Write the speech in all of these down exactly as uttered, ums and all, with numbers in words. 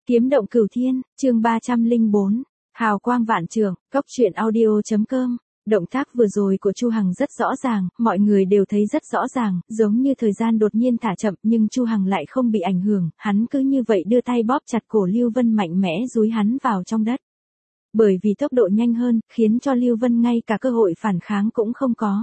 Kiếm động cửu thiên, chương ba trăm lẻ bốn, hào quang vạn trường, góc truyện audio.com. Động tác vừa rồi của Chu Hằng rất rõ ràng, mọi người đều thấy rất rõ ràng, giống như thời gian đột nhiên thả chậm, nhưng Chu Hằng lại không bị ảnh hưởng, hắn cứ như vậy đưa tay bóp chặt cổ Lưu Vân mạnh mẽ dúi hắn vào trong đất. Bởi vì tốc độ nhanh hơn, khiến cho Lưu Vân ngay cả cơ hội phản kháng cũng không có.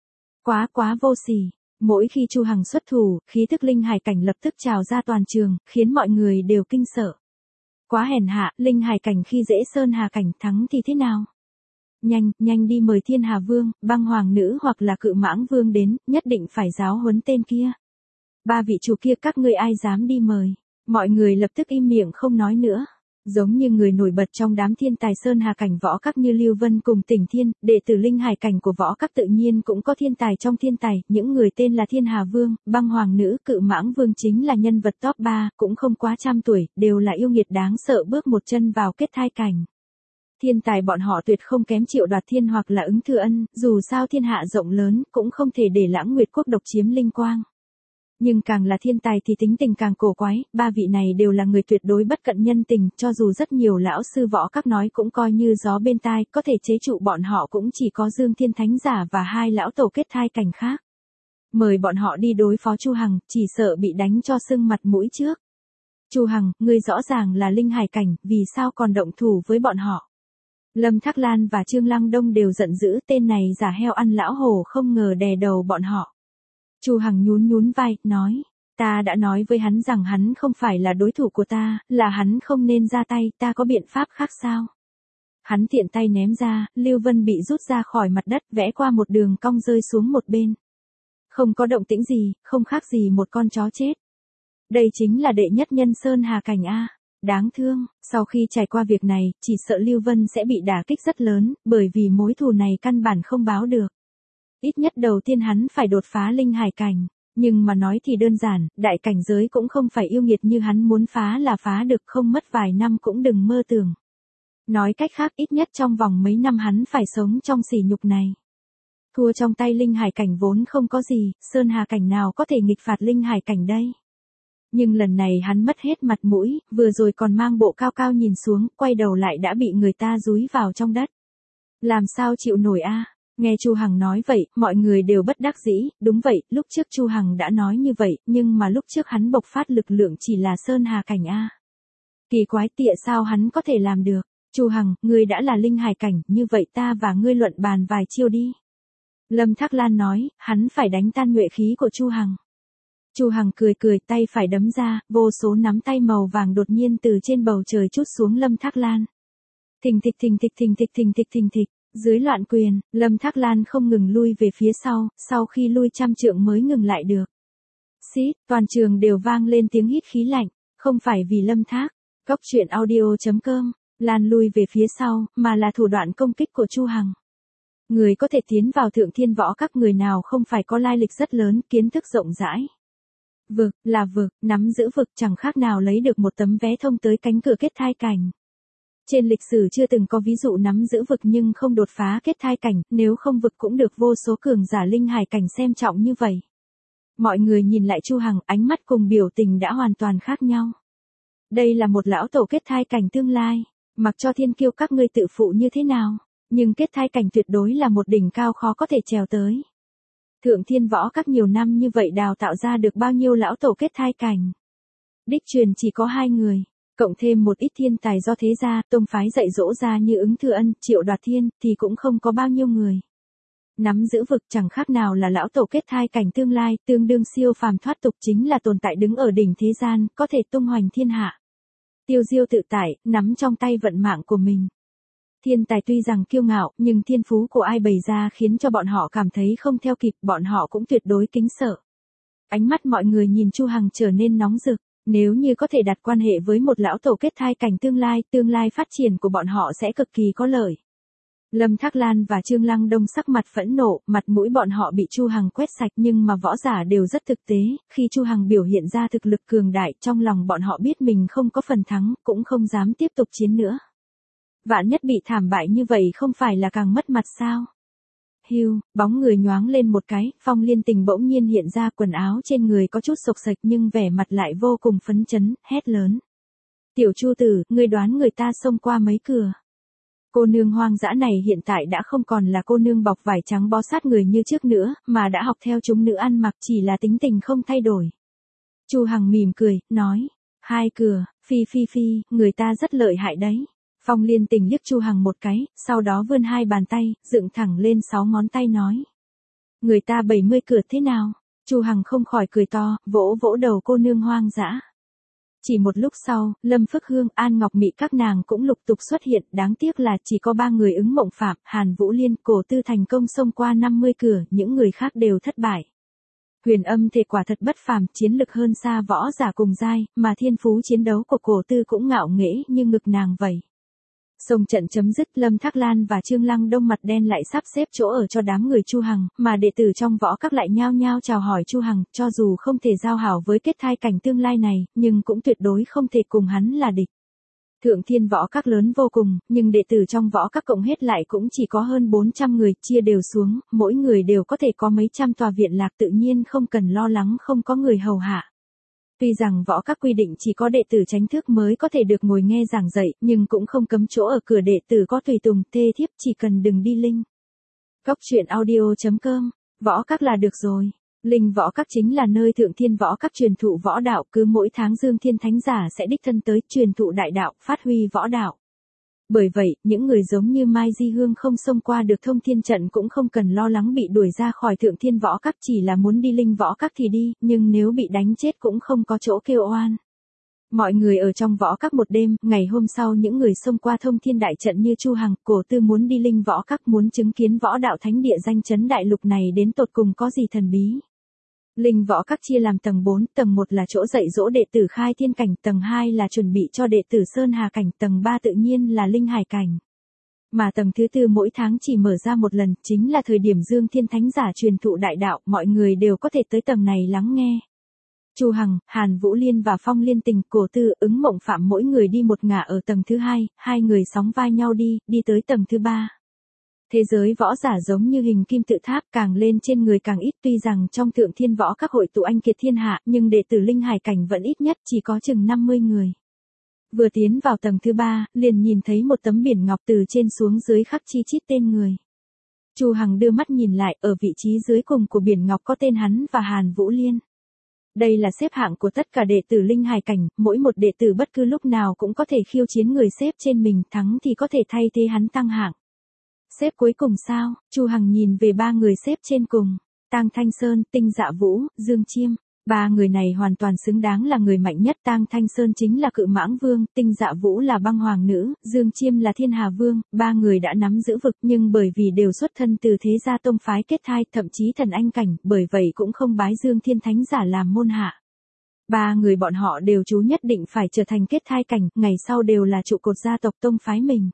Quá quá vô sỉ. Mỗi khi Chu Hằng xuất thủ, khí tức linh hải cảnh lập tức trào ra toàn trường, khiến mọi người đều kinh sợ. Quá hèn hạ, linh hải cảnh khi dễ sơn hà cảnh thắng thì thế nào? Nhanh, nhanh đi mời Thiên Hà Vương, Băng Hoàng Nữ hoặc là Cự Mãng Vương đến, nhất định phải giáo huấn tên kia. Ba vị chủ kia các ngươi ai dám đi mời? Mọi người lập tức im miệng không nói nữa. Giống như người nổi bật trong đám thiên tài sơn hà cảnh võ các như Lưu Vân cùng Tỉnh Thiên, đệ tử linh hải cảnh của võ các tự nhiên cũng có thiên tài trong thiên tài, những người tên là Thiên Hà Vương, Băng Hoàng Nữ, Cự Mãng Vương chính là nhân vật top ba, cũng không quá trăm tuổi, đều là yêu nghiệt đáng sợ bước một chân vào kết thai cảnh. Thiên tài bọn họ tuyệt không kém Triệu Đoạt Thiên hoặc là Ứng Thừa Ân, dù sao thiên hạ rộng lớn, cũng không thể để Lãng Nguyệt Quốc độc chiếm linh quang. Nhưng càng là thiên tài thì tính tình càng cổ quái, ba vị này đều là người tuyệt đối bất cận nhân tình, cho dù rất nhiều lão sư võ các nói cũng coi như gió bên tai, có thể chế trụ bọn họ cũng chỉ có Dương Thiên Thánh Giả và hai lão tổ kết thai cảnh khác. Mời bọn họ đi đối phó Chu Hằng, chỉ sợ bị đánh cho sưng mặt mũi trước. Chu Hằng, ngươi rõ ràng là linh hải cảnh, vì sao còn động thủ với bọn họ? Lâm Thác Lan và Trương Lăng Đông đều giận dữ, tên này giả heo ăn lão hổ không ngờ đè đầu bọn họ. Chu Hằng nhún nhún vai, nói, ta đã nói với hắn rằng hắn không phải là đối thủ của ta, là hắn không nên ra tay, ta có biện pháp khác sao? Hắn tiện tay ném ra, Lưu Vân bị rút ra khỏi mặt đất, vẽ qua một đường cong rơi xuống một bên. Không có động tĩnh gì, không khác gì một con chó chết. Đây chính là đệ nhất nhân sơn hà cảnh a. Đáng thương, sau khi trải qua việc này, chỉ sợ Lưu Vân sẽ bị đả kích rất lớn, bởi vì mối thù này căn bản không báo được. Ít nhất đầu tiên hắn phải đột phá linh hải cảnh, nhưng mà nói thì đơn giản, đại cảnh giới cũng không phải yêu nghiệt như hắn muốn phá là phá được, không mất vài năm cũng đừng mơ tưởng. Nói cách khác, ít nhất trong vòng mấy năm hắn phải sống trong sỉ nhục này. Thua trong tay linh hải cảnh vốn không có gì, sơn hà cảnh nào có thể nghịch phạt linh hải cảnh đây. Nhưng lần này hắn mất hết mặt mũi, vừa rồi còn mang bộ cao cao nhìn xuống, quay đầu lại đã bị người ta dúi vào trong đất. Làm sao chịu nổi a? Nghe Chu Hằng nói vậy, mọi người đều bất đắc dĩ, đúng vậy, lúc trước Chu Hằng đã nói như vậy, nhưng mà lúc trước hắn bộc phát lực lượng chỉ là sơn hà cảnh a. Kỳ quái tịa sao hắn có thể làm được? Chu Hằng, ngươi đã là linh hải cảnh, như vậy ta và ngươi luận bàn vài chiêu đi. Lâm Thác Lan nói, hắn phải đánh tan nhuệ khí của Chu Hằng. Chu Hằng cười cười, tay phải đấm ra, vô số nắm tay màu vàng đột nhiên từ trên bầu trời trút xuống Lâm Thác Lan. Thình thịch thình thịch thình thịch thình thịch thình thịch, dưới loạn quyền, Lâm Thác Lan không ngừng lui về phía sau, sau khi lui trăm trượng mới ngừng lại được. Xít, toàn trường đều vang lên tiếng hít khí lạnh, không phải vì Lâm Thác, góc truyện audio.com, Lan lui về phía sau, mà là thủ đoạn công kích của Chu Hằng. Người có thể tiến vào thượng thiên võ các người nào không phải có lai lịch rất lớn, kiến thức rộng rãi. Vực, là vực, nắm giữ vực chẳng khác nào lấy được một tấm vé thông tới cánh cửa kết thai cảnh. Trên lịch sử chưa từng có ví dụ nắm giữ vực nhưng không đột phá kết thai cảnh, nếu không vực cũng được vô số cường giả linh hải cảnh xem trọng như vậy. Mọi người nhìn lại Chu Hằng, ánh mắt cùng biểu tình đã hoàn toàn khác nhau. Đây là một lão tổ kết thai cảnh tương lai, mặc cho thiên kiêu các ngươi tự phụ như thế nào, nhưng kết thai cảnh tuyệt đối là một đỉnh cao khó có thể trèo tới. Thượng thiên võ các nhiều năm như vậy đào tạo ra được bao nhiêu lão tổ kết thai cảnh. Đích truyền chỉ có hai người, cộng thêm một ít thiên tài do thế gia, tông phái dạy dỗ ra như Ứng Thừa Ân, Triệu Đoạt Thiên, thì cũng không có bao nhiêu người. Nắm giữ vực chẳng khác nào là lão tổ kết thai cảnh tương lai, tương đương siêu phàm thoát tục, chính là tồn tại đứng ở đỉnh thế gian, có thể tung hoành thiên hạ. Tiêu diêu tự tại, nắm trong tay vận mạng của mình. Thiên tài tuy rằng kiêu ngạo, nhưng thiên phú của ai bày ra khiến cho bọn họ cảm thấy không theo kịp, bọn họ cũng tuyệt đối kính sợ. Ánh mắt mọi người nhìn Chu Hằng trở nên nóng rực, nếu như có thể đặt quan hệ với một lão tổ kết thai cảnh tương lai, tương lai phát triển của bọn họ sẽ cực kỳ có lợi. Lâm Thác Lan và Trương Lăng Đông sắc mặt phẫn nộ, mặt mũi bọn họ bị Chu Hằng quét sạch, nhưng mà võ giả đều rất thực tế, khi Chu Hằng biểu hiện ra thực lực cường đại, trong lòng bọn họ biết mình không có phần thắng, cũng không dám tiếp tục chiến nữa. Vạn nhất bị thảm bại như vậy không phải là càng mất mặt sao? Hưu, bóng người nhoáng lên một cái, Phong Liên Tình bỗng nhiên hiện ra, quần áo trên người có chút xộc xệch nhưng vẻ mặt lại vô cùng phấn chấn, hét lớn. Tiểu Chu tử, ngươi đoán người ta xông qua mấy cửa. Cô nương hoang dã này hiện tại đã không còn là cô nương bọc vải trắng bó sát người như trước nữa, mà đã học theo chúng nữ ăn mặc, chỉ là tính tình không thay đổi. Chu Hằng mỉm cười, nói, hai cửa, phi phi phi, người ta rất lợi hại đấy. Phong Liên Tình liếc Chu Hằng một cái, sau đó vươn hai bàn tay, dựng thẳng lên sáu ngón tay nói. Người ta bảy mươi cửa thế nào? Chu Hằng không khỏi cười to, vỗ vỗ đầu cô nương hoang dã. Chỉ một lúc sau, Lâm Phước Hương, An Ngọc Mị các nàng cũng lục tục xuất hiện, đáng tiếc là chỉ có ba người ứng mộng phạm, Hàn Vũ Liên, Cổ Tư thành công xông qua năm mươi cửa, những người khác đều thất bại. Huyền Âm thể quả thật bất phàm, chiến lực hơn xa võ giả cùng giai, mà thiên phú chiến đấu của Cổ Tư cũng ngạo nghễ như ngực nàng vậy. Sông trận chấm dứt, Lâm Thác Lan và Trương Lăng Đông mặt đen lại sắp xếp chỗ ở cho đám người Chu Hằng, mà đệ tử trong võ các lại nhao nhao chào hỏi Chu Hằng, cho dù không thể giao hảo với kết thai cảnh tương lai này, nhưng cũng tuyệt đối không thể cùng hắn là địch. Thượng Thiên võ các lớn vô cùng, nhưng đệ tử trong võ các cộng hết lại cũng chỉ có hơn bốn trăm người, chia đều xuống, mỗi người đều có thể có mấy trăm tòa viện lạc, tự nhiên không cần lo lắng không có người hầu hạ. Tuy rằng võ các quy định chỉ có đệ tử chánh thức mới có thể được ngồi nghe giảng dạy, nhưng cũng không cấm chỗ ở cửa đệ tử có tùy tùng, thê thiếp, chỉ cần đừng đi linh. Góc truyện audio chấm com, võ các là được rồi. Linh võ các chính là nơi Thượng Thiên võ các truyền thụ võ đạo, cứ mỗi tháng Dương Thiên Thánh Giả sẽ đích thân tới truyền thụ đại đạo, phát huy võ đạo. Bởi vậy, những người giống như Mai Di Hương không xông qua được thông thiên trận cũng không cần lo lắng bị đuổi ra khỏi Thượng Thiên võ các, chỉ là muốn đi linh võ các thì đi, nhưng nếu bị đánh chết cũng không có chỗ kêu oan. Mọi người ở trong võ các một đêm, ngày hôm sau những người xông qua thông thiên đại trận như Chu Hằng, Cổ Tư muốn đi linh võ các, muốn chứng kiến võ đạo thánh địa danh chấn đại lục này đến tột cùng có gì thần bí. Linh võ các chia làm tầng bốn, tầng một là chỗ dạy dỗ đệ tử khai thiên cảnh, tầng hai là chuẩn bị cho đệ tử sơn hà cảnh, tầng ba tự nhiên là linh hải cảnh. Mà tầng thứ tư mỗi tháng chỉ mở ra một lần, chính là thời điểm Dương Thiên Thánh Giả truyền thụ đại đạo, mọi người đều có thể tới tầng này lắng nghe. Chu Hằng, Hàn Vũ Liên và Phong Liên Tình, Cổ Tư, ứng mộng phạm mỗi người đi một ngả ở tầng thứ hai, hai người sóng vai nhau đi, đi tới tầng thứ ba. Thế giới võ giả giống như hình kim tự tháp, càng lên trên người càng ít, tuy rằng trong Thượng Thiên võ các hội tụ anh kiệt thiên hạ, nhưng đệ tử linh hải cảnh vẫn ít nhất chỉ có chừng năm mươi người. Vừa tiến vào tầng thứ ba, liền nhìn thấy một tấm biển ngọc từ trên xuống dưới khắc chi chít tên người. Chu Hằng đưa mắt nhìn lại, ở vị trí dưới cùng của biển ngọc có tên hắn và Hàn Vũ Liên. Đây là xếp hạng của tất cả đệ tử linh hải cảnh, mỗi một đệ tử bất cứ lúc nào cũng có thể khiêu chiến người xếp trên mình, thắng thì có thể thay thế hắn tăng hạng. Xếp cuối cùng sao? Chu Hằng nhìn về ba người xếp trên cùng. Tang Thanh Sơn, Tinh Dạ Vũ, Dương Chiêm. Ba người này hoàn toàn xứng đáng là người mạnh nhất. Tang Thanh Sơn chính là Cự Mãng Vương, Tinh Dạ Vũ là Băng Hoàng Nữ, Dương Chiêm là Thiên Hà Vương. Ba người đã nắm giữ vực, nhưng bởi vì đều xuất thân từ thế gia tông phái kết thai, thậm chí thần anh cảnh, bởi vậy cũng không bái Dương Thiên Thánh Giả làm môn hạ. Ba người bọn họ đều chú nhất định phải trở thành kết thai cảnh, ngày sau đều là trụ cột gia tộc tông phái mình.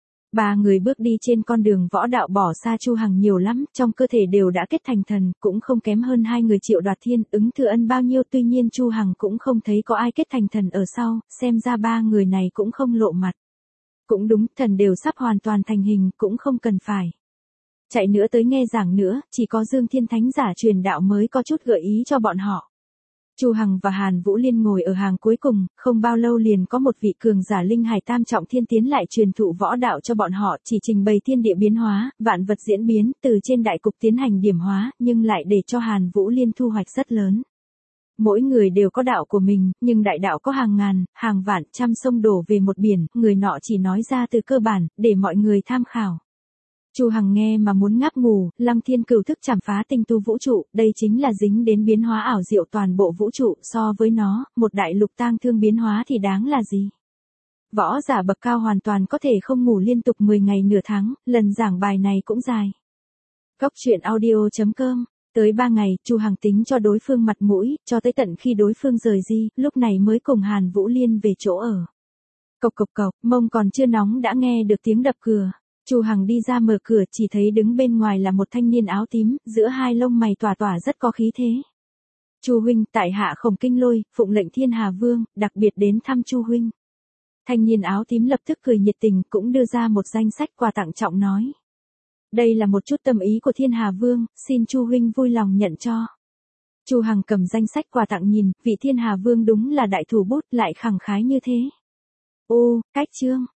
Ba người bước đi trên con đường võ đạo bỏ xa Chu Hằng nhiều lắm, trong cơ thể đều đã kết thành thần, cũng không kém hơn hai người Triệu Đoạt Thiên, Ứng Thừa Ân bao nhiêu, tuy nhiên Chu Hằng cũng không thấy có ai kết thành thần ở sau, xem ra ba người này cũng không lộ mặt. Cũng đúng, thần đều sắp hoàn toàn thành hình, cũng không cần phải chạy nữa tới nghe giảng nữa, chỉ có Dương Thiên Thánh Giả truyền đạo mới có chút gợi ý cho bọn họ. Chu Hằng và Hàn Vũ Liên ngồi ở hàng cuối cùng, không bao lâu liền có một vị cường giả linh hải tam trọng thiên tiến lại truyền thụ võ đạo cho bọn họ, chỉ trình bày thiên địa biến hóa, vạn vật diễn biến, từ trên đại cục tiến hành điểm hóa, nhưng lại để cho Hàn Vũ Liên thu hoạch rất lớn. Mỗi người đều có đạo của mình, nhưng đại đạo có hàng ngàn, hàng vạn, trăm sông đổ về một biển, người nọ chỉ nói ra từ cơ bản, để mọi người tham khảo. Chu Hằng nghe mà muốn ngáp ngủ, Lăng Thiên Cửu thức chảm phá tinh tu vũ trụ, đây chính là dính đến biến hóa ảo diệu toàn bộ vũ trụ, so với nó, một đại lục tang thương biến hóa thì đáng là gì. Võ giả bậc cao hoàn toàn có thể không ngủ liên tục mười ngày nửa tháng, lần giảng bài này cũng dài. Góc truyện audio chấm com, tới ba ngày, Chu Hằng tính cho đối phương mặt mũi, cho tới tận khi đối phương rời đi, lúc này mới cùng Hàn Vũ Liên về chỗ ở. Cộc cộc cộc, mông còn chưa nóng đã nghe được tiếng đập cửa. Chu Hằng đi ra mở cửa, chỉ thấy đứng bên ngoài là một thanh niên áo tím, giữa hai lông mày tỏa tỏa rất có khí thế. Chu huynh, tại hạ Khổng Kinh Lôi, phụng lệnh Thiên Hà Vương, đặc biệt đến thăm Chu huynh. Thanh niên áo tím lập tức cười nhiệt tình, cũng đưa ra một danh sách quà tặng trọng nói. Đây là một chút tâm ý của Thiên Hà Vương, xin Chu huynh vui lòng nhận cho. Chu Hằng cầm danh sách quà tặng nhìn, vị Thiên Hà Vương đúng là đại thủ bút, lại khẳng khái như thế. Ô, cách chương.